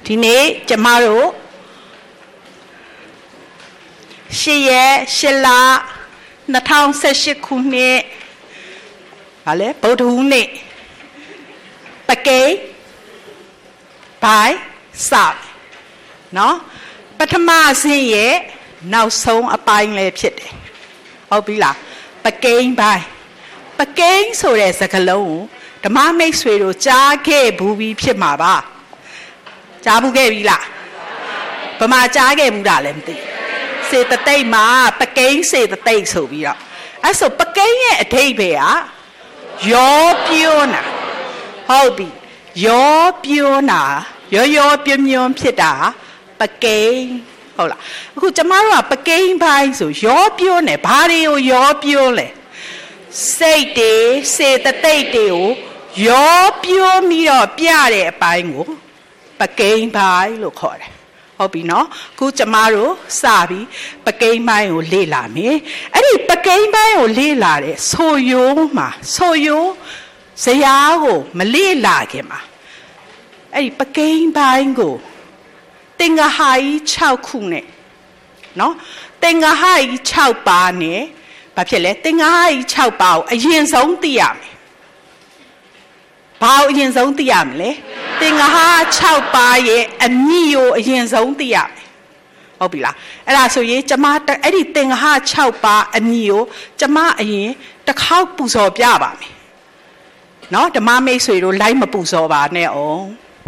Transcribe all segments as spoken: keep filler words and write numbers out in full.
ဒီနေ့ကျမတို့ရှစ်ရက်ရှစ်လနှစ်ထောင်ဆယ်ရှစ်ခုနှစ်ဗာလဲဗုဒ္ဓဟူးနေ့ပကိန်းပိုင်းစနော်ပထမအဆင့်ရဲ့နောက်ဆုံးအပိုင်းလည်းဖြစ်တယ်ဟုတ်ပြီလားပကိန်းပိုင်းပကိန်းဆိုတဲ့စကားလုံးကိုဓမ္မမိတ်ဆွေတို့ကြားခဲ့ဘူးပြီးဖြစ်မှာပါကြားဘူးခဲ့ပြီလားဘယ်မှာကြားခဲ့ဘူးတာလဲမသိစေတသိက်မှာပကိန်းစေတသိက်ဆိုပြီးတော့အဲ့ဆိုပကိန်းရဲ့အဓိပ္ပာယ်ကရောပြိုးနာဟုတ်ပြီရောပြိုးနာရောရောပြွန်းပြွန်းဖြစ်တာပကိန်းဟုတ်လားအခုကျမတို့ကပကိန်းပိုင်းဆိုရောပြိုးနေဘာတွေကိုရောပြိုးလဲစိတ်တွေစေတသိက်တွေကိုရောပြိုးပြီးတော့ပြတဲ့အပိုင်းကိုပကိန်းပိုင်းလို့ခေါ်တယ်ဟုတ်ပြီနော်အခုကျမတို့စပြီးပကိန်းပိုင်းကိုလေ့လာမယ်အဲ့ဒီပကိန်းပိုင်းကိုလေ့လာတဲ့ဆိုရိုးမှာဆိုရိုးဇယားကိုမလေ့လာခင်မှာအဲ့ဒီပကိန်းပိုင်းကိုသင်္ဃဟာကြီး၆ခုနဲ့နော်သင်္ဃဟာကြီး၆ပါးနဲ့ဘာဖြစ်လဲသင်္ဃဟာကြီး၆ပါးကိုအရင်ဆုံးသိရမယ်ဘာကိုအရင်ဆုံးသိရမလဲသင်္ဃဟာ၆ပါးရဲ့အမြင့်ကိုအရင်ဆုံးသိရမယ်ဟုတ်ပြီလားအဲ့ဒါဆိုရင်ကျမအဲ့ဒီသင်္ဃဟာ၆ပါးအမြင့်ကိုကျမအရင်တစ်ခေါက်ပူဇော်ပြပါမယ်နော်ဓမ္မမိတ်ဆွေတို့လိုက်မပူဇော်ပါနဲ့အောင်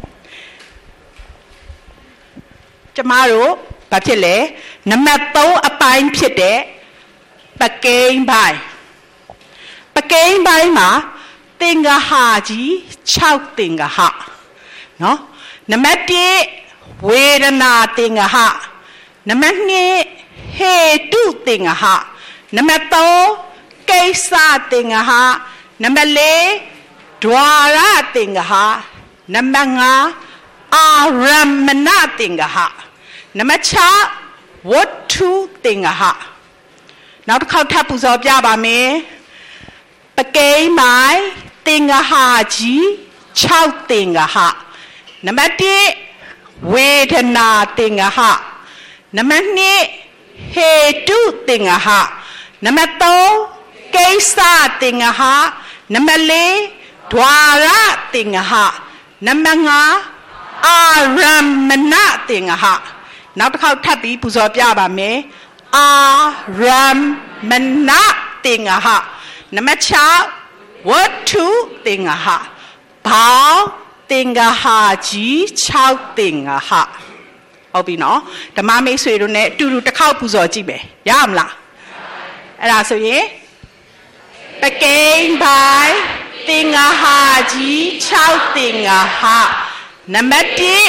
ကျမတို့ဘာဖြစ်လဲနံပါတ်သုံးအပိုင်းဖြစ်တဲ့ပကိန်းပိုင်းပကိန်းပိုင်းမှာသင်္ဃဟာကြီး၆သင်္ဃဟနော်နံပါတ်တစ်ဝေဒနာသင်္ဃဟနံပါတ်နှစ်ဟေတုသင်္ဃဟနံပါတ်သုံးကိစ္စသင်္ဃဟနံပါတ်လေးဒွါရသင်္ဃဟနံပါတ်ငါးအာရမဏသင်္ဃဟနံပါတ်၆ဝတ္ထုသင်္ဃဟနောက်တစ်ခေါက်ထပ်ပူဇော်ပြပါမယ်ပကိန်းပိုင်းသင်္ဃဟာကြီး၆သင်္ဃဟနံပါတ်တစ်ဝေဒနာသင်္ဃဟနံပါတ်နှစ်ဟေတုသင်္ဃဟနံပါတ်သုံးကိစ္စသင်္ဃဟနံပါတ်လေးဒွါရသင်္ဃဟနံပါတ်ငါးအာရမဏသင်္ဃဟနောက်တစ်ခေါက်ထပ်ပြီးပူဇော်ပြပါမယ်အာရမဏသင်္ဃဟနံပါတ်၆ဝတ္ထုသင်္ဃဟဘောင်းသင်္ဃဟာကြီး၆သင်္ဃဟဟုတ်ပြီနော်ဓမ္မမိတ်ဆွေတို့ ਨੇ အတူတူတစ်ခေါက်ပူဇော်ကြည့်မယ်ရမလားအဲ့ဒါဆိုရင်ပကိန်းပိုင်းသင်္ဃဟာကြီး၆သင်္ဃဟနံပါတ်တစ်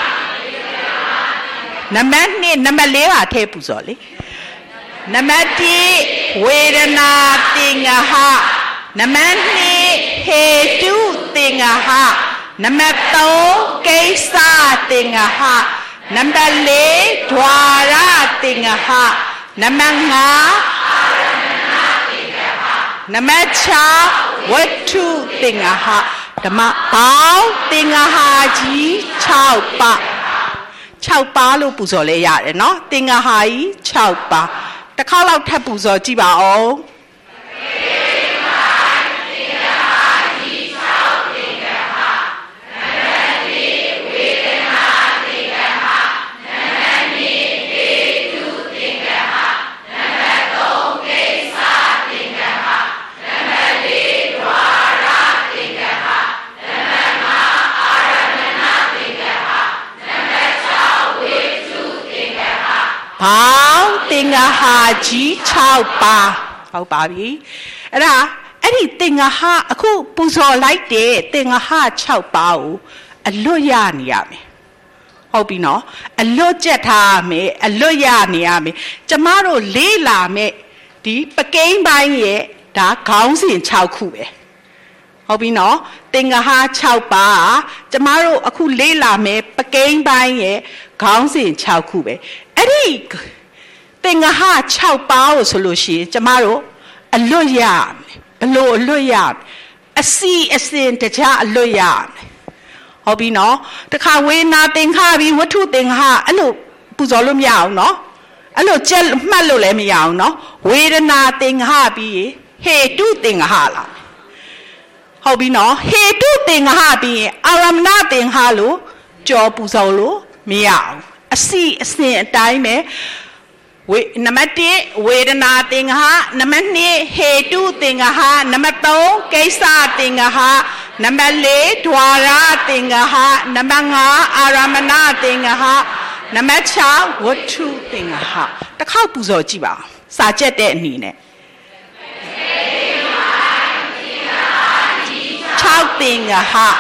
နံပါတ်နှစ်နံပါတ်လေးပါထည့်ပူဇော်လေနံပါတ်တစ်ဝေဒနာသင်္ဃဟနံပါတ်နှစ်ဟေတုသင်္ဃဟနံပါတ်သုံးကိစ္စသင်္ဃဟနံပါတ်လေးဒွါရသင်္ဃဟနံပါတ်ငါးနံပါတ်၆ဝတ္ထုသင်္ဃဟဓမ္မဘောင်းသင်္ဃဟာကြီး၆ပါး၆ပါးလို့ပူဇော်လဲရတယ်နော်သင်္ဃဟာကြီး၆ပါးတစ်ခေါက်လောက်ထပ်ပူဇော်ကြည့်ပါဦးဘောင်းသင်္ဃဟာကြီး၆ပါးဟုတ်ပါပြီအဲ့ဒါအဲ့ဒီသင်္ဃဟာအခုပူဇော်လိုက်တဲ့သင်္ဃဟာ၆ပါးကိုအလွတ်ရနေရမယ်ဟုတ်ပြီနော်အလွတ်ကျက်ထားရမယ်အလွတ်ရနေရမယ်ကျမတို့လေးလာမယ်ဒီပကိန်းပိုင်းရဲ့ဒါခေါင်းစဉ်၆ခုပဲဟုတ်ပြီနော်သင်္ဃဟာ၆ပါးကျမတို့အခုလေးလာမယ်ပကိန်းပိုင်းရဲ့ခေါင်းစဉ်၆ခုပဲအဲ့ဒီသင်္ဃဟာ၆ပါးကိုဆိုလို့ရှိရင်ကျမတို့အလွတ်ရမယ်ဘလို့အလွတ်ရမယ်အစီအစဉ်တခြားအလွတ်ရမယ်ဟဟုတ်ပြီနော်တခါဝေဒနာသင်္ခါပြီးဝတ္ထုသင်္ခါအဲ့လိုပူဇော်လို့မရအောင်နော်အဲ့လိုကြက်မှတ်လို့လည်းမရအောင်နော်ဝေဒနာသင်္ခါပြီးဟေတုသင်္ခါလာဟုတ်ပြီနော်ဟေတုသင်္ခါပြီးရင်အာရမဏသင်္ခါလို့ကြောပူဇော်လို့မရအောင်အစီအစဉ်အတိုင်းပဲဝေနံပါတ်oneဝေဒနာသင်္ခါနံပါတ်twoဟေတုသင်္ခါနံပါတ်threeကိစ္စသင်္ခါနံပါတ်fourဒွါရသင်္ခါနံပါတ်fiveအာရမဏသင်္ခါနံပါတ်sixဝတ္ထုသင်္ခါတစ်ခေါက်ပူဇော်ကြည့်ပါစာကြက်တဲ့အနေနဲ့sixသင်္ခါ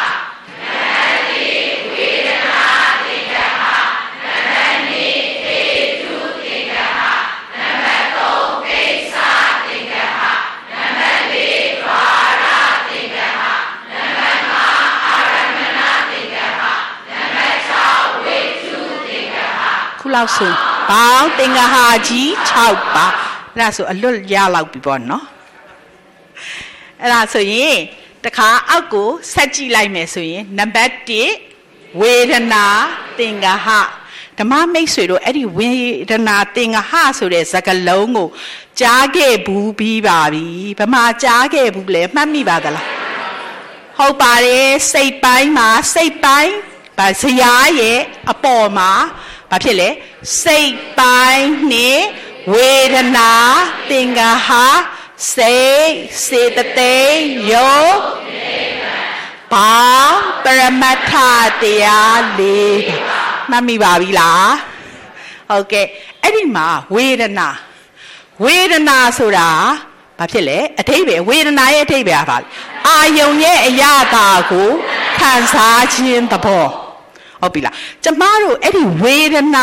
ခုလောက်ဆိုဘောင်းသင်္ခါကြီးsixပါအဲ့ဒါဆိုအလွတ်ရလောက်ပြီပေါ့နော်အဲ့ဒါဆိုရင်တခါအောက်ကိုဆက်ကြည့်လိုက်မယ်ဆိုရင်နံပါတ်oneဝေဒနာသင်္ခါဓမ္မမိတ်ဆွေတို့အဲ့ဒီဝေဒနာသင်္ခါဆိုတဲ့စကားလုံးကိုကြားခဲ့ဘူးပြီးပါပြီဘယ်မှာကြားခဲ့ဘူးလဲမှတ်မိပါသလားဟုတ်ပါတယ်စိတ်ပိုင်းမှာစိတ်ပိုင်းဗာဇရာရဲ့အပေါ်မှာဘာဖြစ်လဲစိတ်ပိုင်းနဲ့ဝေဒနာသင်္ခါစိတ်စေတသိက်ယုတ်ဘာပရမတ္ထတရားလေးမှတ်မိပါပြီလားဟုတ်ကဲ့အဲ့ဒီမှာဝေဒနာဝေဒနာဆိုတာဘာဖြစ်လဲအဓိပ္ပာယ်ဝေဒနာရဲ့အဓိပ္ပာယ်ကဘာလဲအာယုံရဲ့အရာသာကိုခံစားခြင်းသဘောဟုတ်ပြီလားကျမတို့အဲ့ဒီဝေဒနာ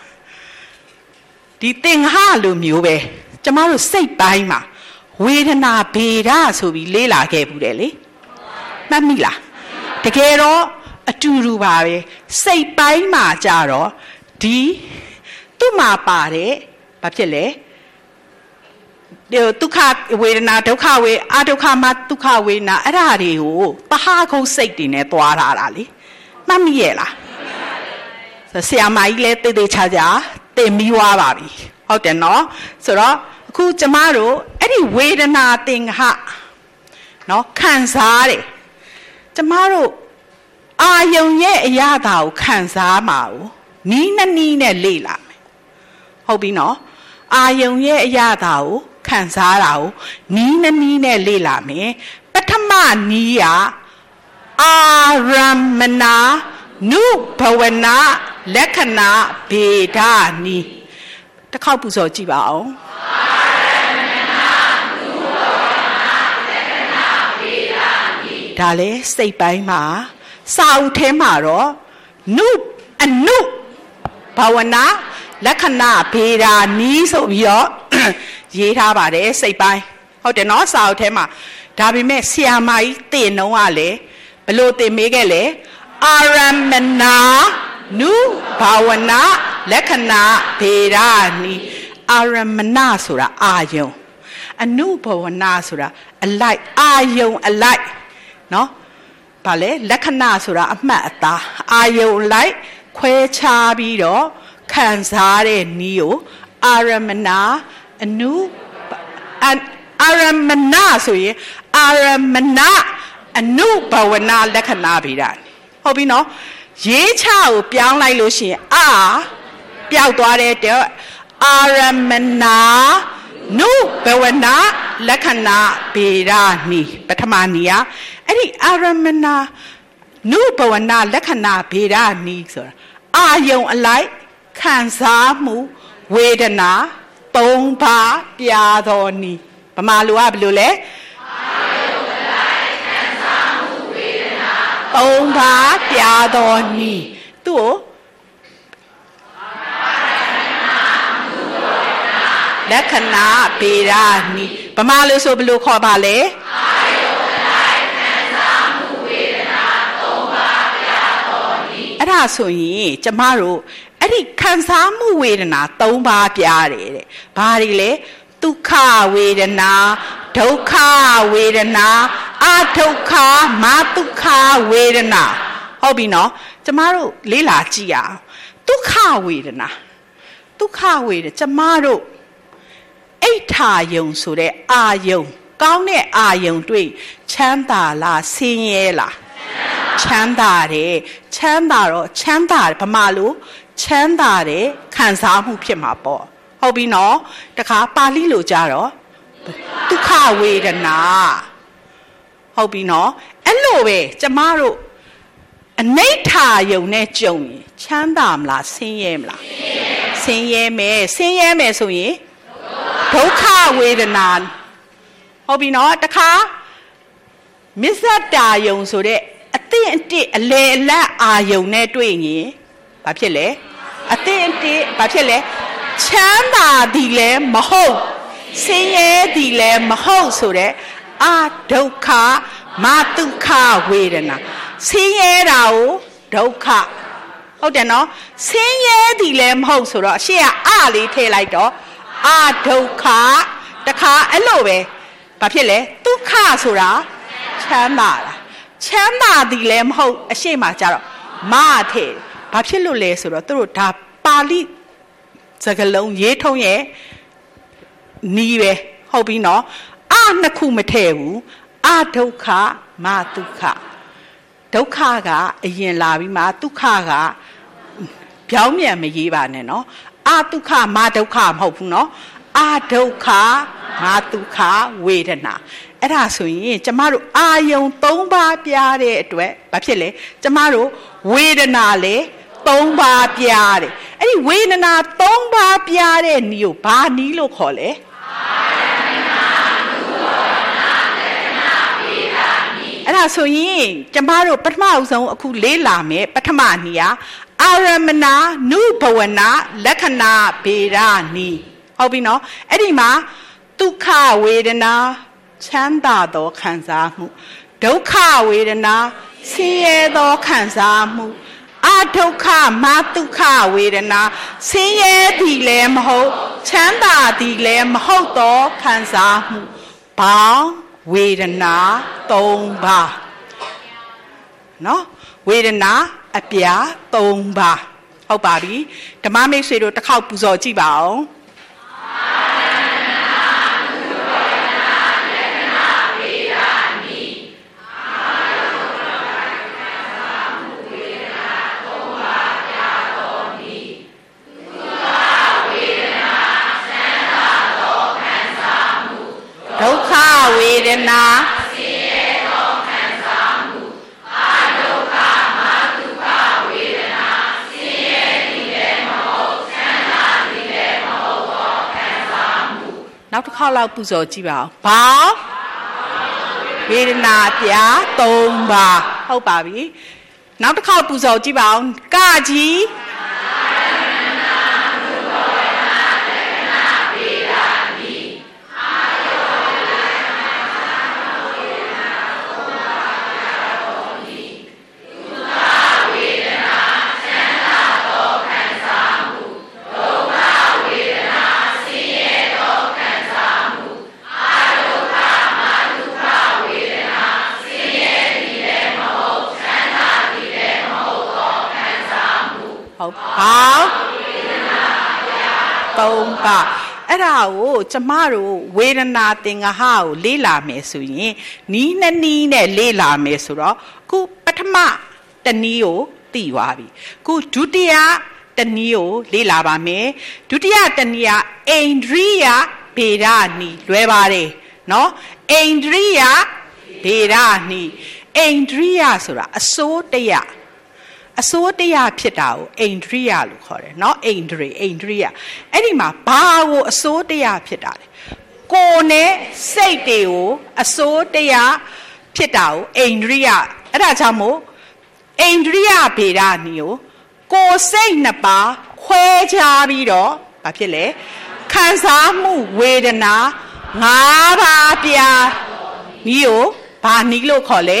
ဒီသင်္ခါလိုမျိုးပဲကျမတို့စိတ်ပိုင်းမှာဝေဒနာဗေဒဆိုပြီးလေ့လာခဲ့ဘူးတယ်လေမှတ်မိလားတကယ်တော့အတူတူပါပဲစိတ်ပိုင်းမှာကြတော့ဒီသူ့မှာပါတဲ့ဘာဖြစ်လဲဒီဒုက္ခဝေဒနာဒုက္ခဝေအဒုက္ခမှာဒုက္ခဝေဒနာအဲ့ဒါတွေကိုပဟာခုတ်စိတ်တွေနဲ့သွားထားတာလေမှတ်မိရဲ့လားဆရာမကြီးလည်းတေးသေးချာချာသင်ပြီးွားပါပြီဟုတ်တယ်နော်ဆိုတော့အခုကျမတို့အဲ့ဒီဝေဒနာသင်္ခါနော်ခံစားတယ်ကျမတို့အာယုံရဲ့အရာသာကိုခံစားမှာကိုနီးနှနီးနဲ့လေ့လာမယ်ဟုတ်ပြီနော်အာယုံရဲ့အရာသာကိုခံစားတာကိုနီးနှနီးနဲ့လေ့လာမယ်ပထမနီးကအာရမဏနုဘဝနာလက္ခဏာဗေဒနီတစ်ခေါက်ပူဇော်ကြည့်ပါအောင်ဒါလေစိတ်ပိုင်းမှာစာအုပ်ထဲမှာတော့နုအနုဘာဝနာလက္ခဏာဗေဒာနီးဆိုပြီးတော့ရေးထားပါတယ်စိတ်ပိုင်းဟုတ်တယ်နော်စာအုပ်ထဲမှာဒါပေမဲ့ဆရာမကြီးသင်တော့ကလေဘလို့သင်မေးခဲ့လဲအာရမဏနုဘာဝနာလက္ခဏာဗေဒာနီးအာရမဏဆိုတာအာယုံအနုဘဝနာဆိုတာအလိုက်အာယုံအလိုက်နော်ဗာလဲလက္ခဏာဆိုတာအမှတ်အသားအာယုံလိုက်ခွဲခြားပြီးတော့ခံစားတဲ့နည်းကိုအာရမဏအနုအာရမဏဆိုရင်အာရမဏအနုဘဝနာလက္ခဏာဗေဒဟုတ်ပြီနော်ရေးချကိုပြောင်းလိုက်လို့ရှိရင်အာပျောက်သွားတဲ့တော့အာရမဏနုဘဝနာလက္ခဏာဗေဒနီပထမနီးอ่ะအဲ့ဒီအာရမဏနုဘဝနာလက္ခဏာဗေဒနီဆိုတာအာယုံအလိုက်ခံစားမှုဝေဒနာသုံးပါးပြာတော်နီဗမာလူကဘယ်လိုလဲအာယုံအလိုက်ခံစားမှုဝေဒနာသုံးပါးပြာတော်နီသူ့လက္ခဏာဗေဒနီဗမာလူဆိုဘယ်လိုခေါ်ပါလဲအာယုံအလိုက်ခံစားမှုဝေဒနာသုံးပါးပြာတော်နီအဲ့ဒါဆိုရင်ကျမတို့အဲ့ဒီခံစားမှုဝေဒနာသုံးပါးပြားတယ်တဲ့ဘာတွေလဲဒုက္ခဝေဒနာဒုက္ခဝေဒနာအဒုက္ခမဒုက္ခဝေဒနာဟဟုတ်ပြီနော်ကျမတို့လေးလာကြည့်ရအောင်ဒုက္ခဝေဒနာဒုက္ခဝေဒကျမတို့အိဋ္ဌာယုံဆိုတဲ့အာယုံကောင်းတဲ့အာယုံတွေ့ချမ်းသာလားဆင်းရဲလားချမ်းသာတယ်ချမ်းသာတော့ချမ်းသာတယ်ဗမာလိုချမ်းသာတယ်ခံစားမှုဖြစ်မှာပေါ့ဟုတ်ပြီနော်တခါပါဠိလိုကြတော့ဒုက္ခဝေဒနာဟုတ်ပြီနော်အဲ့လိုပဲကျမတို့အနိဋ္ဌာယုံနဲ့ကြုံရင်ချမ်းသာမလားဆင်းရဲမလားဆင်းရဲမယ်ဆင်းရဲမယ်ဆိုရင်ဒုက္ခဝေဒနာဟုတ်ပြီနော်တခါမစ္ဆတာယုံဆိုတဲ့အသင့်အတင့်အလေအလတ်အာယုံနဲ့တွေ့ရင်ဘာဖြစ်လဲအသင့်အတင့်ဘာဖြစ်လဲချမ်းသာသည်လည်းမဟုတ်ဆင်းရဲသည်လည်းမဟုတ်ဆိုတဲ့အဒုက္ခမတုခဝေဒနာဆင်းရဲတာကိုဒုက္ခဟုတ်တယ်နော်ဆင်းရဲသည်လည်းမဟုတ်ဆိုတော့အရှိကအလေးထည့်လိုက်တော့အဒုက္ခတခါအဲ့လိုပဲဘာဖြစ်လဲဒုက္ခဆိုတာချမ်းသာတာချမ်းသာသည်လည်းမဟုတ်အရှိမှကြတော့မထည့်ဘာဖြစ်လို့လဲဆိုတော့သူတို့ဒါပါဠိစကားလုံးရေးထုံးရဲ့နီးပဲဟုတ်ပြီနော်အနှစ်ခုမထည့်ဘူးအဒုက္ခမဒုက္ခဒုက္ခကအရင်လာပြီးမှဒုက္ခကပြောင်းပြန်မရေးပါနဲ့နော်အဒုက္ခမဒုက္ခမဟုတ်ဘူးနော်အဒုက္ခမဒုက္ခဝေဒနာအဲ့ဒါဆိုရင်ကျမတို့အာယုံ၃ပါးပြတဲ့အတွက်ဘာဖြစ်လဲကျမတို့ဝေဒနာလေ၃ပါးပြတယ်အဲ့ဒီဝေဒနာ၃ပါးပြတဲ့နီးကိုဘာနီးလို့ခေါ်လဲအဲ့ဒါဆိုရင်ကျမတို့ပထမအဆုံးအခုလေးလာမယ်ပထမနီးကအာရမဏနုဘဝနာလက္ခဏာဗေဒနီးဟုတ်ပြီနော်အဲ့ဒီမှာဒုက္ခဝေဒနာချမ်းသာသောခံစားမှုဒုက္ခဝေဒနာဆင်းရဲသောခံစားမှုအဒုက္ခမဒုက္ခဝေဒနာဆင်းရဲသည်လည်းမဟုတ်ချမ်းသာသည်လည်းမဟုတ်သောခံစားမှုဘောင်းဝေဒနာ၃ပါးနော်ဝေဒနာအပြာ၃ပါးဟုတ်ပါပြီဓမ္မမိတ်ဆွေတို့တစ်ခေါက်ပူဇော်ကြည့်ပါဦးဒုက္ခဝေဒနာဆင်းရဲသောခံစားမှုအဒုက္ခမဒုက္ခဝေဒနာဆင်းရဲသည်လည်းမဟုတ်ချမ်းသာသည်လည်းမဟုတ်သောခံစားမှုနောက်တစ်ခေါက်လောက်ပူဇော်ကြည့်ပါဦးဘာဝေဒနာပြာ၃ပါးဟုတ်ပါပြီနောက်တစ်ခေါက်ပူဇော်ကြည့်ပါဦးကကြီးဟုတ်ပါသုံးပါအဲ့ဒါကိုကျမတို့ဝေဒနာသင်္ဃဟကိုလေ့လာမယ်ဆိုရင်နီးနှစ်နီးနဲ့လေ့လာမယ်ဆိုတော့ခုပထမတနည်းကိုသိသွားပြီခုဒုတိယတနည်းကိုလေ့လာပါမယ်ဒုတိယတနည်းကအိန္ဒြိယဗေဒနီးလွယ်ပါတယ်နော်အိန္ဒြိယဗေဒနီးအိန္ဒြိယဆိုတာအစိုးတရားအစိုးတရားဖြစ်တာကိုအိန္ဒြိယလို့ခေါ်တယ်เนาะအိန္ဒြေအိန္ဒြိယအဲ့ဒီမှာဘာကိုအစိုးတရားဖြစ်တာလဲကိုယ်နဲ့စိတ်တွေကိုအစိုးတရားဖြစ်တာကိုအိန္ဒြိယအဲ့ဒါကြောင့်မို့အိန္ဒြိယဗေဒနီကိုကိုယ်စိတ်နှစ်ပါးခွဲခြားပြီးတော့ဘာဖြစ်လဲခံစားမှုဝေဒနာ၅ပါးပြားနီကိုဘာနီလို့ခေါ်လဲ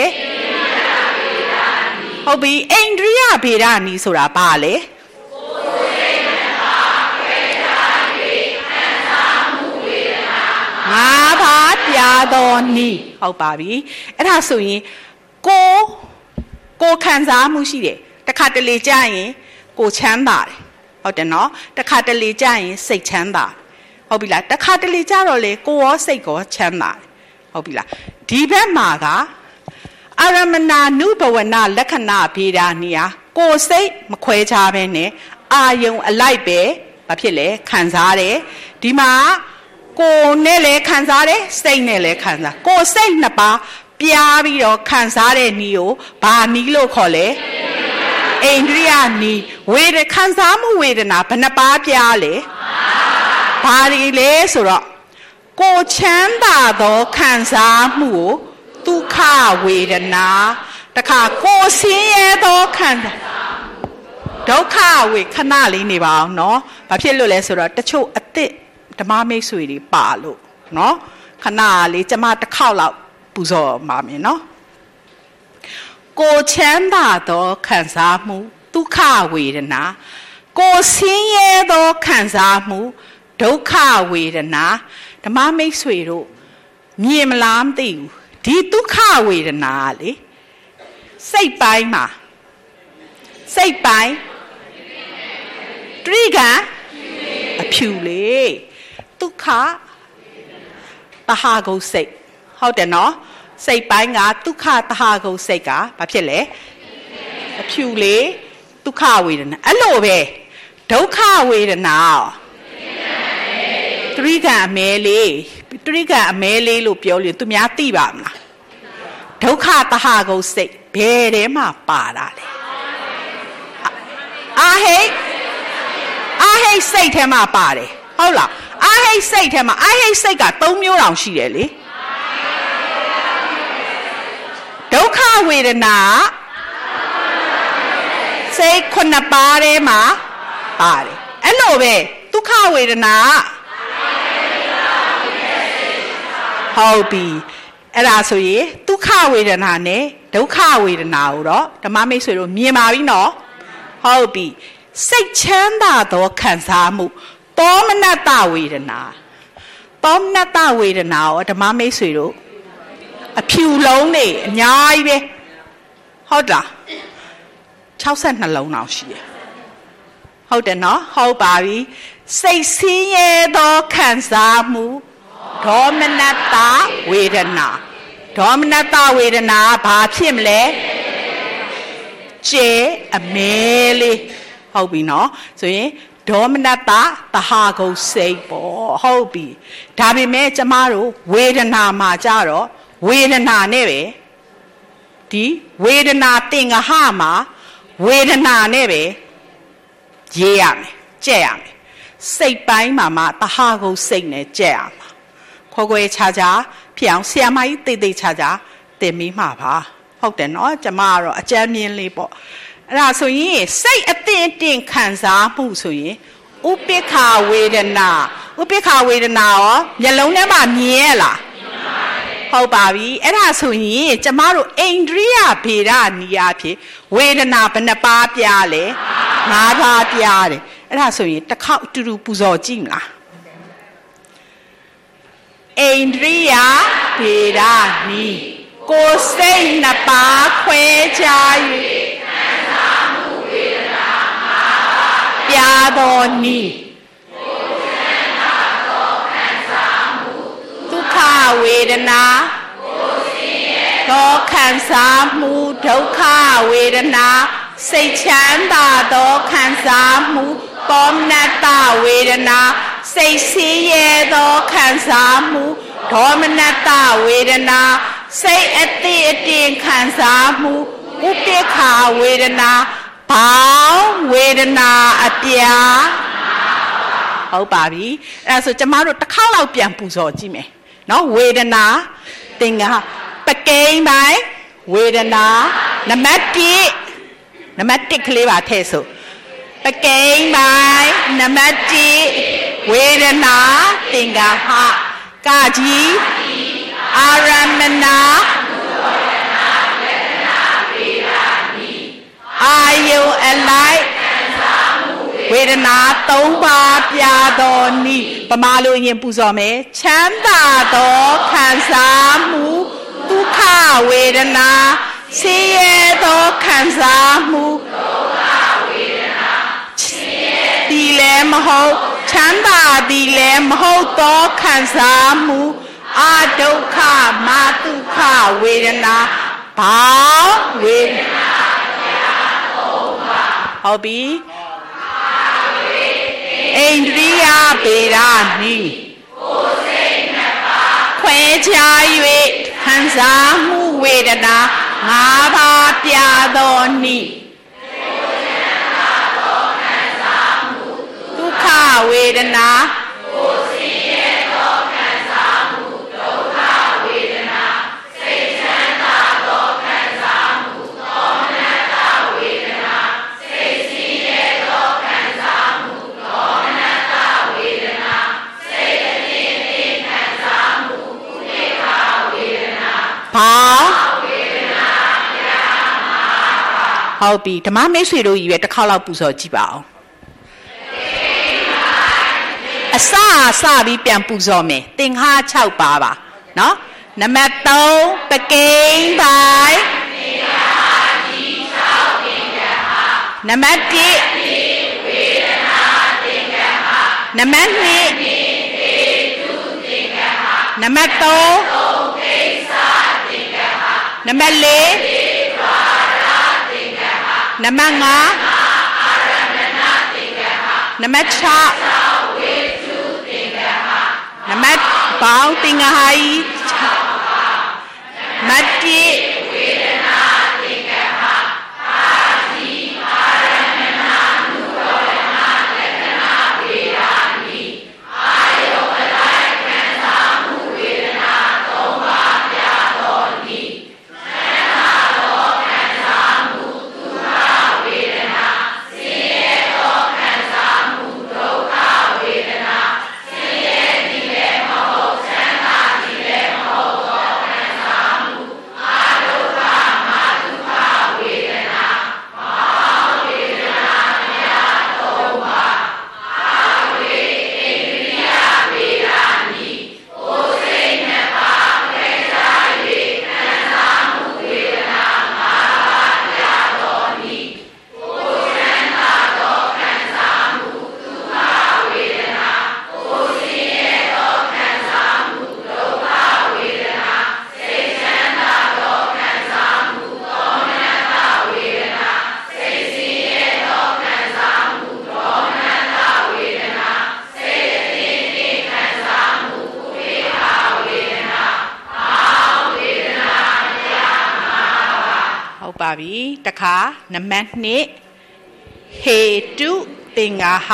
ဟုတ်ပြီအိန္ဒြိယဗေဒနီဆိုတာဘာလဲကိုယ်စိတ်နဲ့ပါခွဲခြား၍ခံစားမှုဝေဒနာငါးပါးပြားသောနီဟုတ်ပါပြီအဲ့ဒါဆိုရင်ကိုကိုခံစားမှုရှိတယ်တခါတလေကြာရင်ကိုချမ်းသာတယ်ဟုတ်တယ်နော်တခါတလေကြာရင်စိတ်ချမ်းသာဟုတ်ပြီလားတခါတလေကြာတော့လေကိုရောစိတ်ကောချမ်းသာဟုတ်ပြီလားဒီဘက်မှာကအာရမဏနုဘဝနာလက္ခဏာဗေဒာနီယာကိုစိတ်မခွဲခြားပဲနဲ့အာယုံအလိုက်ပဲဘာဖြစ်လဲခံစားတယ်ဒီမှာကိုနဲ့လည်းခံစားတယ်စိတ်နဲ့လည်းခံစားကိုစိတ်နှစ်ပါးပြားပြီးတော့ခံစားတဲ့နီကိုဘာနီလို့ခေါ်လဲအိန္ဒြိယနီဝေဒခံစားမှုဝေဒနာဘယ်နှပါးပြားလဲဘာတွေလဲဆိုတော့ကိုချမ်းသာသောခံစားမှုကိုဒုက္ခဝေဒနာတခါကိုဆင်းရဲသောခံစားဒုက္ခဝေခဏလေးနေပါအောင်နော်ဘာဖြစ်လို့လဲဆိုတော့တချို့အစ်စ်ဓမ္မမိတ်ဆွေတွေပါလို့နော်ခဏလေးကျမတစ်ခေါက်လောက်ပူဇော်ပါမယ်နော်ကိုချမ်းသာသောခံစားမှုဒုက္ခဝေဒနာကိုဆင်းရဲသောခံစားမှုဒုက္ခဝေဒနာဓမ္မမိတ်ဆွေတို့မြင်မလားမသိဘူးဒီဒုက္ခဝေဒနာလေစိတ်ပိုင်းမှာစိတ်ပိုင်းတရိကံအဖြူလေဒုက္ခတဟာကုစိတ်ဟုတ်တယ်နော်စိတ်ပိုင်းကဒုက္ခတဟာကုစိတ်ကဘာဖြစ်လဲအဖြူလေဒုက္ခဝေဒနာအဲ့လိုပဲဒုက္ခဝေဒနာတရိကံအမဲလေးတရိကံအမဲလေးလို့ပြောလို့သူများသိပါမလားဒုက္ခတဟာကုစိတ်ဘယ်ထဲမှာပါတာလဲအာဟိတ်အာဟိတ်စိတ်ထဲမှာပါတယ်ဟုတ်လားအာဟိတ်စိတ်ထဲမှာအာဟိတ်စိတ်ကသုံးမျိုးတောင်ရှိတယ်လေဒုက္ခဝေဒနာစိတ်ခုနှစ်ပါးထဲမှာပါတယ်အဲ့လိုပဲဒုက္ခဝေဒနာဟုတ်ပြီအဲ့ဒါဆိုရင်ဒုက္ခဝေဒနာနဲ့ဒုက္ခဝေဒနာကိုတော့ဓမ္မမိတ်ဆွေတို့မြင်ပါပြီနော်ဟုတ်ပြီစိတ်ချမ်းသာသောခံစားမှုသောမနတဝေဒနာသောမနတဝေဒနာရောဓမ္မမိတ်ဆွေတို့အဖြူလုံးနေအများကြီးပဲဟုတ်လား၆၂လုံးတောင်ရှိတယ်ဟုတ်တယ်နော်ဟုတ်ပါပြီစိတ်ဆင်းရဲသောခံစားမှုဒေါမနတဝေဒနာဒေါမနတဝေဒနာဘာဖြစ်မလဲကျေအမဲလေးဟုတ်ပြီနော်ဆိုရင်ဒေါမနတတဟာကုစိတ်ပေါ့ဟုတ်ပြီဒါပေမဲ့ကျမတို့ဝေဒနာမှာကြတော့ဝေဒနာနဲ့ပဲဒီဝေဒနာတင်္ဂဟမှာဝေဒနာနဲ့ပဲရေးရမယ်ကြက်ရမယ်စိတ်ပိုင်းမှာမှတဟာကုစိတ်နဲ့ကြက်ရမှာခွဲခွဲခြားခြားဖြစ်အောင်ဆရာမကြီးတိတ်တိတ်ခြားခြားတင်မိမှာပါဟုတ်တယ်နော်ကျမကတော့အကြမ်းမြင်လေးပေါ့အဲ့ဒါဆိုရင်စိတ်အတင်တင်ခံစားမှုဆိုရင်ဥပိ္ပခာဝေဒနာဥပိ္ပခာဝေဒနာရောမျက်လုံးထဲမှာမြင်ရလားဟုတ်ပါပြီအဲ့ဒါဆိုရင်ကျမတို့အိန္ဒြိယဗေဒနီယာဖြစ်ဝေဒနာဘယ်နှပါးပြားလဲငါးပါးပြားတယ်အဲ့ဒါဆိုရင်တစ်ခေါက်အတူတူပူဇော်ကြည့်မလားအိန္ဒြိယဗေဒနီကိုယ်စိတ်နှစ်ပါးခွဲခြား၍ခံစားမှုဝေဒနာငါးပါးပြားတော်နီကိုယ်ချမ်းသာသောခံစားမှုဒုက္ခဝေဒနာကိုယ်ဆင်းရဲသောခံစားမှုဒုက္ခဝေဒနာစိတ်ချမ်းသာသောခံစားမှုသောမနတဝေဒနာစိတ်ဆင်းရဲသောခံစားမှုဒေါမနတဝေဒနာစိတ်အတိအတင်ခံစားမှုဥပိ္ပခာဝေဒနာဘောင်းဝေဒနာအပြာဟုတ်ပါပြီအဲ့ဒါဆိုကျမတို့တစ်ခေါက်လောက်ပြန်ပူဇော်ကြည့်မယ်နော်ဝေဒနာသင်္ဃပကိန်းပိုင်းဝေဒနာနံပါတ်တစ်နံပါတ်တစ်ကလေးပါထည့်ဆိုပကိန်းပိုင်းနံပါတ်တစ်ဝေဒနာသင်္ဃဟကာကြီးအာရမဏအာယုအလိုက်ဝေဒနာသုံးပါးပြတော်နိပမာလို့ရင်ပူဇော်မယ်ချမ်းသာသောခံစားမှုဒုက္ခဝေဒနာဆင်းရဲသောခံစားမှုဒီလည်းမဟုတ်ချမ်းသာဒီလည်းမဟုတ်သောခံစားမှုအာဒုက္ခမဒုက္ခဝေဒနာဘာဝေဒနာဟုတ်ပြီအိန္ဒြိယပေရာနိကိုယ်စိတ်နှစ်ပါးခွဲခြား၍ခံစားမှုဝေဒနာငါးပါးပြသောနိဒုက္ခဝေဒနာကိုယ်ဆင်းရဲသောခံစားမှုဒုက္ခဝေဒနာစိတ်ချမ်းသာသောခံစားမှုသောမနတဝေဒနာစိတ်ဆင်းရဲသောခံစားမှုသောမနတဝေဒနာစိတ်အသင်းအသင်းခံစားမှုကုသိုလ်ဝေဒနာဘာဝေဒနာပြာမှာဟုတ်ပြီဓမ္မမိတ်ဆွေတို့ကြီးပဲတစ်ခါလောက်ပူဇော်ကြည့်ပါအောင်အစအစပြီးပြန်ပူဇော်မယ်သင်္ဃာ၆ပါးပါနော်နံပါတ်သုံးပကိန်းပိုင်းနံပါတ်၁ဝေဒနာသင်္ကဟနံပါတ်၂ဟေတုသင်္ကဟနံပါတ်၃ကိစ္စသင်္ကဟနံပါတ်၄ဝါရသင်္ကဟနံပါတ်၅အာရမဏသင်္ကဟနံပါတ်၆နမတ်ပေါင်းသင်္ဃာဟိမတ္တိဝေဒနာသင်္ဃဟအာတိအာရမဏနုရောဓနာလက္ခဏာဝေဒာနိအာယောပလိုက်ခံစားမှုဝေဒနာသုံးပါးပြသောနိသံဃာသောခံစားမှုဒုက္ခဝေဒနာဆင်းရဲသောခံစားမှုဒုက္ခဝေဒနာဆင်းရဲသည်လည်းမဟုတ်ချမ်းသာသည်လည်းမဟုတ်သောခံစားမှုအာဒုက္ခမဒုက္ခဝေဒနာဘာဝေဒနာများသုံးပါအာဝေအိန္ဒြိယဝေဒာနိကိုယ်စိတ်နှစ်ပါးခဲစား၍ခံစားမှုဝေဒနာငါးပါးပြသောနိကိုယ်ချမ်းသာသောခံစားမှုဒုက္ခဝေဒနာကိုယ်ဆင်းရဲသောခံစားမှုဒုက္ခဝေဒနာစိတ်ချမ်းသာသောခံစားမှုသောမနတဝေဒနာစိတ်ဆင်းရဲသောခံစားမှုသောမနတဝေဒနာစိတ်အသင်းအသင်းခံစားမှုကုသိုလ်ဝေဒနာဘာဝေဒနာပြာမှာပါဟုတ်ပါပြီတခါနံပါတ်၂ဟေတုသင်္ဃဟ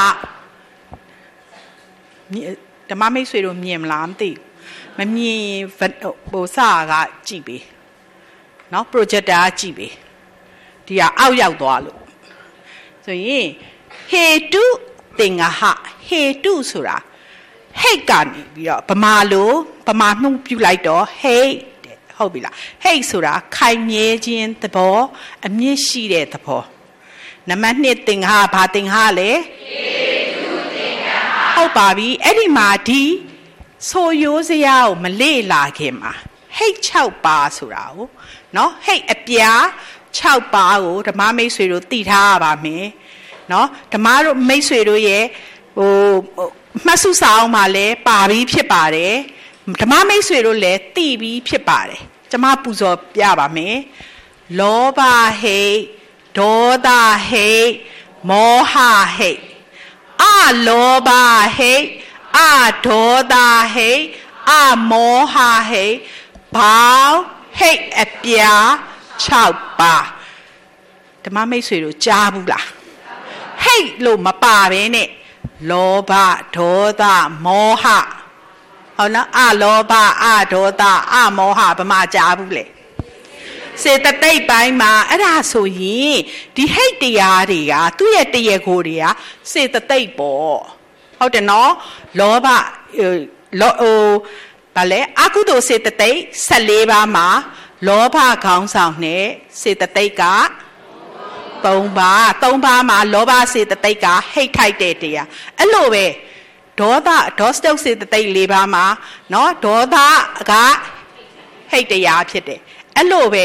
ဓမ္မမိတ်ဆွေတို့မြင်မလားမသိမမြင်ဟိုစာကကြည့်ပေးနော် projector ကြည့်ပေးဒီကအောက်ရောက်သွားလို့ဆိုရင်ဟေတုသင်္ဃဟဟေတုဆိုတာဟိတ်ကနေပြီးတော့ဗမာလိုဗမာနှုတ်ပြုလိုက်တော့ဟိတ်တဲ့ဟုတ်ပြီလားဟိတ်ဆိုတာခိုင်မြဲခြင်းသဘောအမြင့်ရှိတဲ့သဘောနံပါတ်၂သင်္ဃဟဘာသင်္ဃဟလဲဟေတုသင်္ဃဟဟုတ်ပါပြီအဲ့ဒီမှာဒီဆိုရိုးစရာကိုမလေ့လာခင်မှာဟိတ်၆ပါးဆိုတာကိုနော်ဟိတ်အပြာ၆ပါးကိုဓမ္မမိတ်ဆွေတို့သိထားရပါမယ်နော်ဓမ္မတို့မိတ်ဆွေတို့ရဲ့ဟိုမှတ်စုစာအုပ်မှာလည်းပါပြီးဖြစ်ပါတယ်ဓမ္မမိတ်ဆွေတို့လည်းသိပြီးဖြစ်ပါတယ်ကျွန်မပူဇော်ပြပါမယ်လောဘဟိတ်ဒေါသဟိတ်မောဟဟိတ်အလောဘဟိတ်အဒေါသဟိတ်အမောဟဟိတ်ဘောင်းဟိတ်အပြာ၆ပါးဓမ္မမိတ်ဆွေတို့ကြားဘူးလားဟိတ်လို့မပါဘဲနဲ့လောဘဒေါသမောဟဟုတ်နော်အလောဘအဒေါသအမောဟဘာမှကြားဘူးလေစေတသိက်ပိုင်းမှာအဲ့ဒါဆိုရင်ဒီဟိတ်တရားတွေကသူ့ရဲ့တရေကိုတွေကစေတသိက်ပေါ့ဟုတ်တယ်နော်လောဘလောဟိုဗာလဲအကုသိုလ်စေတသိက်၁၄ပါးမှာလောဘခေါင်းဆောင်နဲ့စေတသိက်က၃ပါး၃ပါးမှာလောဘစေတသိက်ကဟိတ်ထိုက်တဲ့တရားအဲ့လိုပဲဒေါသဒေါစတုတ်စေတသိက်၄ပါးမှာနော်ဒေါသကဟိတ်တရားဖြစ်တယ်အဲ့လိုပဲ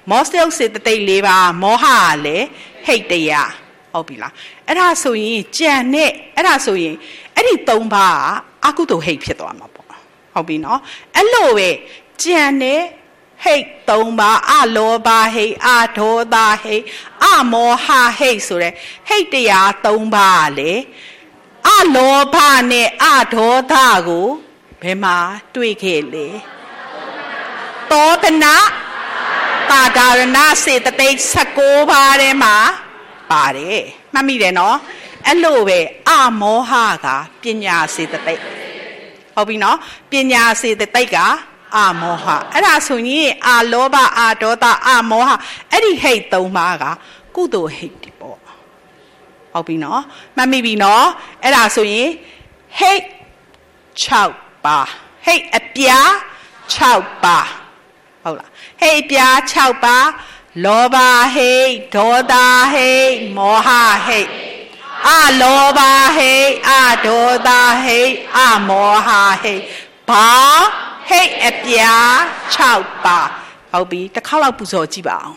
မောစတုတ်စေတသိက်လေးပါမောဟကလည်းဟိတ်တရားဟုတ်ပြီလားအဲ့ဒါဆိုရင်ကြံနဲ့အဲ့ဒါဆိုရင်အဲ့ဒီသုံးပါးကအကုသိုလ်ဟိတ်ဖြစ်သွားမှာပေါ့ဟုတ်ပြီနော်အဲ့လိုပဲကြံနဲ့ဟိတ်သုံးပါးအလောဘဟိတ်အဒေါသဟိတ်အမောဟဟိတ်ဆိုတဲ့ဟိတ်တရားသုံးပါးကလေအလောဘနဲ့အဒေါသကိုဘယ်မှာတွေ့ခဲ့လဲသောတနာတာဒါရဏစေတသိက်၁၉ပါးထဲမှာပါတယ်မှတ်မိတယ်နော်အဲ့လိုပဲအမောဟကပညာစေတသိက်ဟုတ်ပြီနော်ပညာစေတသိက်ကအမောဟအဲ့ဒါဆိုရင်အလောဘအဒေါသအမောဟအဲ့ဒီဟိတ်သုံးပါးကကုသိုလ်ဟိတ်ဒီပေါ့ဟုတ်ပြီနော်မှတ်မိပြီနော်အဲ့ဒါဆိုရင်ဟိတ်၆ပါးဟိတ်အပြား၆ပါးဟုတ်လားဟိတ်ပြား၆ပါးလောဘဟိတ်ဒေါသဟိတ်မောဟဟိတ်အလောဘဟိတ်အဒေါသဟိတ်အမောဟဟိတ်ဘာဟိတ်အပြား၆ပါးဟုတ်ပြီတစ်ခါလောက်ပူဇော်ကြည့်ပါအောင်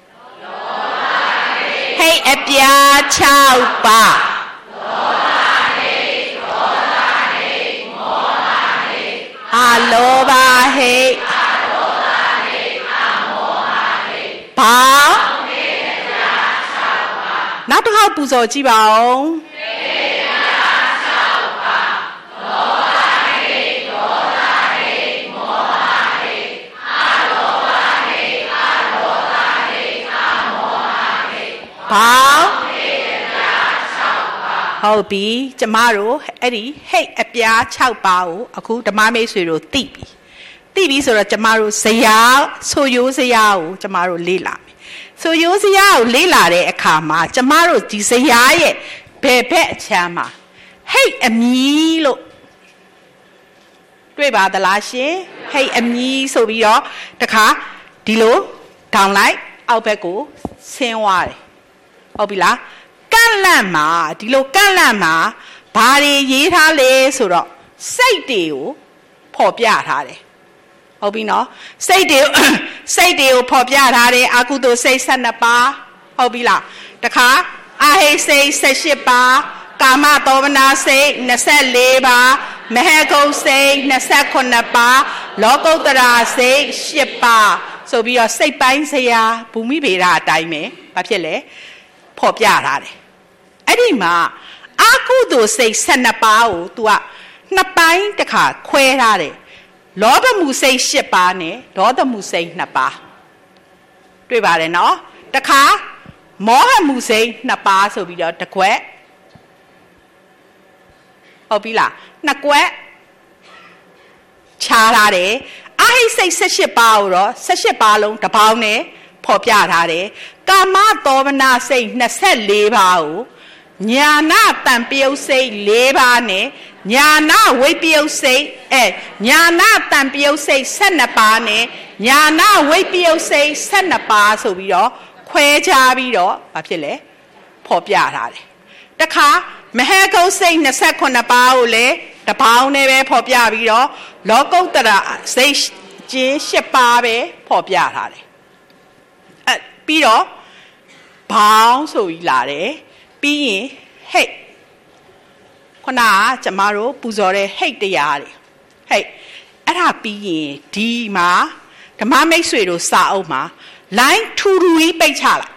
ဟိတ်အပြား၆ပါးအလောဘဟိတ်ဘာနောက်တစ်ခါပူဇော်ကြည့်ပါဦးဘာဟုတ်ပြီကျမတို့အဲ့ဒီဟိတ်အပြား၆ပါးကိုအခုဓမ္မမိတ်ဆွေတို့သိပြီသိပြီဆိုတော့ကျမတို့ဇယားဆိုရိုးဇယားကိုကျမတို့လေ့လာမယ်ဆိုရိုးဇယားကိုလေ့လာတဲ့အခါမှာကျမတို့ဒီဇယားရဲ့ဘယ်ဘက်အချမ်းမှာဟိတ်အမီလို့တွေ့ပါသလားရှင်ဟိတ်အမီဆိုပြီးတော့တခါဒီလိုထောင်လိုက်အောက်ဘက်ကိုဆင်းသွားတယ်ဟုတ်ပြီလားကန့်လန့်မှာဒီလိုကန့်လန့်မှာဘာတွေရေးထားလဲဆိုတော့စိတ်တွေကိုဖော်ပြထားတယ်ဟုတ်ပြီနော်စိတ်တွေစိတ်တွေကိုဖော်ပြထားတယ်အကုသိုလ်စိတ်၁၂ပါးဟုတ်ပြီလားတခါအဟိတ်စိတ်၁၈ပါးကာမသောမနာစိတ်၂၄ပါးမဟကုတ်စိတ်၂၈ပါးလောကုတ္တရာစိတ်၈ပါးဆိုပြီးတော့စိတ်ပိုင်းစရာဘူမိဗေဒအတိုင်းပဲဘာဖြစ်လဲဖော်ပြထားတယ်အဲ့ဒီမှာအကုသိုလ်စိတ်၁၂ပါးကို तू ကနှစ်ပိုင်းတစ်ခါခွဲထားတယ်လောဘမှုစိတ်၈ပါးနဲ့ဒေါသမှုစိတ်၂ပါးတွေ့ပါတယ်နော်တခါမောဟမှုစိတ်၂ပါးဆိုပြီးတော့တစ်ခွက်ဟုတ်ပြီလားနှစ်ခွက်ခြားထားတယ်အဟိစိတ်၁၈ပါးကိုတော့၁၈ပါးလုံးတစ်ပေါင်းနဲ့ဖော်ပြထားတယ်ကာမသောမနာစိတ်၂၄ပါးကိုညာနာတံပြုတ်စိတ်၄ပါးနဲ့ညာနာဝိပယုတ်စိတ်အဲညာနာတံပြုတ်စိတ်၁၂ပါးနဲ့ညာနာဝိပယုတ်စိတ်၁၂ပါးဆိုပြီးတော့ခွဲခြားပြီးတော့ဘာဖြစ်လဲဖော်ပြထားတယ်တခါမဟကုတ်စိတ်၂၈ပါးကိုလည်းတပေါင်းနဲ့ပဲဖော်ပြပြီးတော့လောကုတ္တရာစိတ်ကျင်း၈ပါးပဲဖော်ပြထားတယ်အဲပြီးတော့ဘောင်းဆိုပြီးလာတယ်ပြီးရင်ဟိတ်ခုနကကျမတို့ပူဇော်တဲ့ဟိတ်တရားတွေဟိတ်အဲ့ဒါပြီးရင်ဒီမှာဓမ္မမိတ်ဆွေတို့စာအုပ်မှာ line ထူထူကြီးပိတ်ချလိုက်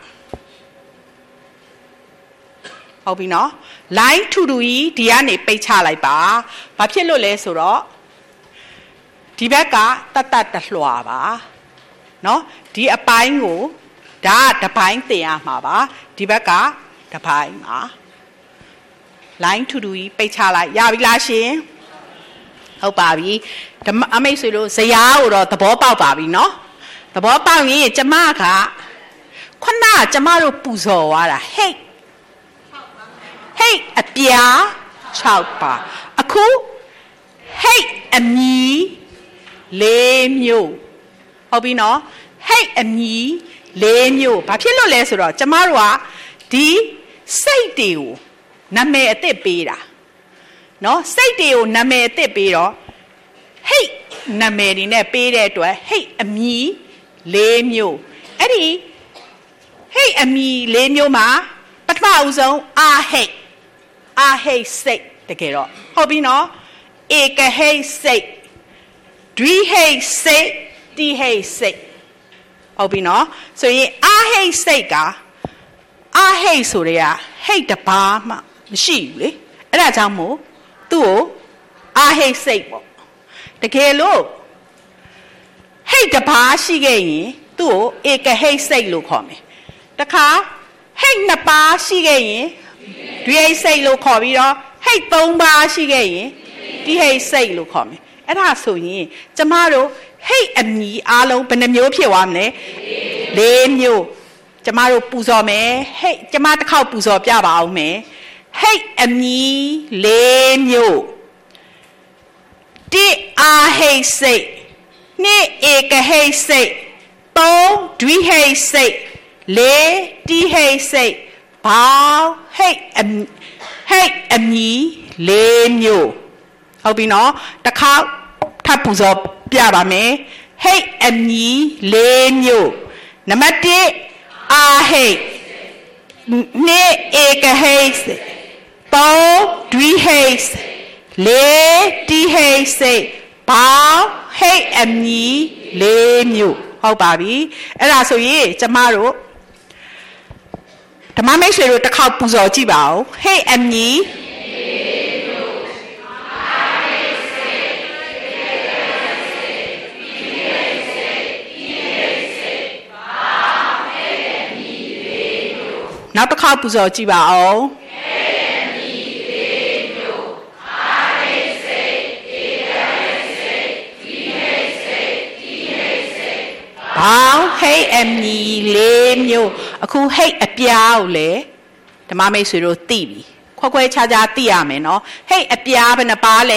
ဟုတ်ပြီနော် line ထူထူကြီးဒီကနေပိတ်ချလိုက်ပါဘာဖြစ်လို့လဲဆိုတော့ဒီဘက်ကတတ်တတ်တလွှာပါနော်ဒီအပိုင်းကိုဒါကတစ်ပိုင်းတင်ရမှာပါဒီဘက်ကတစ်ပိုင်းပါ line ထူထူကြီးပိတ်ချလိုက်ရပြီလားရှင်ဟုတ်ပါပြီဓမ္မအမိတ်ဆွေတို့ဇယားကိုတော့သဘောပေါက်ပါပြီနော်သဘောပေါက်ရင်ကျမကခုနကကျမတို့ပူဇော်သွားတာဟိတ်ဟိတ်အပြား၆ပါးအခုဟိတ်အမီ၄မျိုးဟုတ်ပြီနော်ဟိတ်အမီ၄မျိုးဘာဖြစ်လို့လဲဆိုတော့ကျမတို့ကဒီစိတ်တွေကိုနာမည်အသစ်ပေးတာနော်စိတ်တွေကိုနာမည်အသစ်ပေးတော့ဟိတ်နာမည်တွေနဲ့ပေးတဲ့အတွက်ဟိတ်အမီ၄မျိုး Eddie, hey, a me, lame your ma, but mouse on, ah, hey, ah, hey, say, the girl. Hobby no, eke hey, say, three hey, say, D hey, say. Hobby no, so ye, ah, hey, say, ga, ah, hey, so they are, hey, the palm, she, and that's a more, two, ah, hey, say, the girl. Hey, the pa she gay, do eke hey say look on me. The car, hey, na pa she gay, do ye say look on me? Hey, don't ba she gay, do ye say look on me? And I saw ye, tomorrow, hey, and me, alo, but a mule one, eh? Lame you, tomorrow puzo me, hey, tomato cow puzo jabba me, hey, and me, lame you. Did I hey say? Ne eke hey say, bo dwi hey say, le di hey say, bao hey em hey em yi le myo. Hậu bị nó, ta khao ta bù giờ bia bà mẹ, hey em yi le myo. Nắm mắt đi, a hey, ne eke hey say, bo dwi hey say, le di hey say. Bao hey em nhí lê nhiều hậu bà bí ấy là số gì cho má rồi thằng má mấy岁rồi ta khâu bù giờ chi bảo hey em nhí nó ta khâu bù giờ chi bảo bao hey em nhì lên nhiều, aku hey apiao le,แต่มาไม่สวยโรตีบีข้อควายชาจาตีอ่ะมั้ยเนาะ hey apiao เป็นอะไรเลย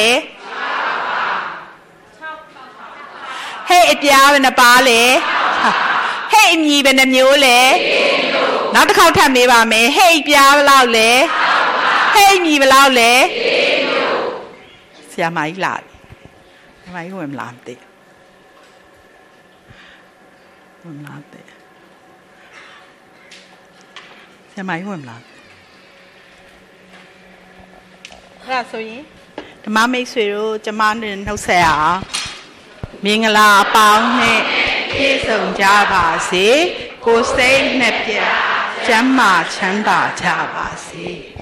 hey apiao เป็นอะไรเลย hey em nhì เป็นอะไรမျိုးเลยนักตะเข้าทำไม่บ้ามั้ย hey apiao เป็นอะไรเลย hey มีเป็นอะไรเลยเสียไหมล่ะทำไมกูไม่ลามติ唔難的，係咪會唔難？嗱，所以，今晚未睡咯，今晚人好細啊，明啦，包呢，天上加把事，個死呢邊，今晚請大家把事。